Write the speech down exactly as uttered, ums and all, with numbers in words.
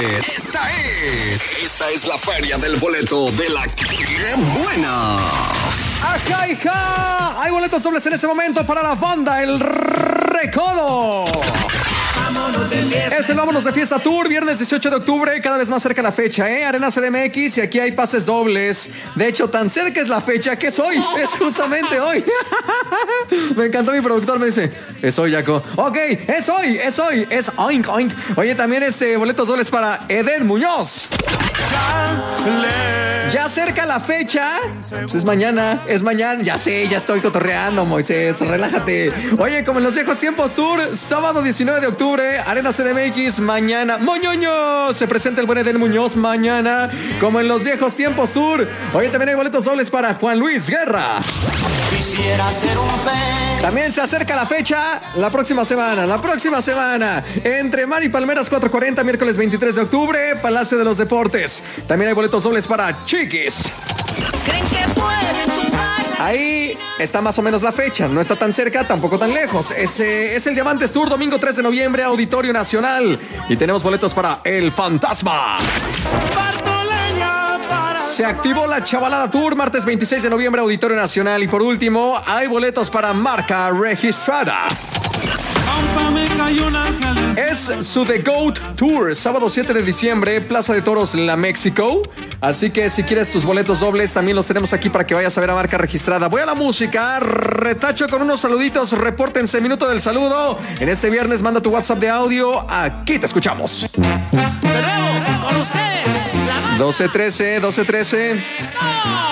Esta es, esta es la feria del boleto de la que buena. ¡Ajá, hija! Hay boletos dobles en ese momento para la banda El Recodo. Es el Vámonos de Fiesta Tour, viernes dieciocho de octubre, cada vez más cerca la fecha, ¿eh? Arena C D M X y aquí hay pases dobles. De hecho, tan cerca es la fecha que es hoy, es justamente hoy. Me encantó mi productor, me dice, es hoy, Jaco. Ok, es hoy, es hoy, es oink, oink. Oye, también es eh, boletos dobles para Eden Muñoz. Ya cerca la fecha, pues es mañana, es mañana, ya sé, ya estoy cotorreando, Moisés, relájate. Oye, como en los viejos tiempos tour, sábado diecinueve de octubre, Arena C D M X, mañana, moñoño, se presenta el buen Eden Muñoz mañana, como en los viejos tiempos tour. Oye, también hay boletos dobles para Juan Luis Guerra. Quisiera ser un pez. También se acerca la fecha, la próxima semana, la próxima semana, entre Mar y Palmeras cuatro cuarenta, miércoles veintitrés de octubre, Palacio de los Deportes. También hay boletos dobles para Chiquis. ¿Creen que pueden tumbar la... Ahí está más o menos la fecha, no está tan cerca, tampoco tan lejos. Ese es el Diamantes Tour, domingo tres de noviembre, Auditorio Nacional. Y tenemos boletos para El Fantasma. Se activó la Chavalada Tour, martes veintiséis de noviembre, Auditorio Nacional. Y por último, hay boletos para Marca Registrada. Es su The Goat Tour, sábado siete de diciembre, Plaza de Toros, La México. Así que si quieres tus boletos dobles, también los tenemos aquí para que vayas a ver a Marca Registrada. Voy a la música, retacho con unos saluditos, repórtense, minuto del saludo. En este viernes manda tu WhatsApp de audio, aquí te escuchamos. De nuevo, con ustedes, la banda. doce trece, doce trece. ¡No!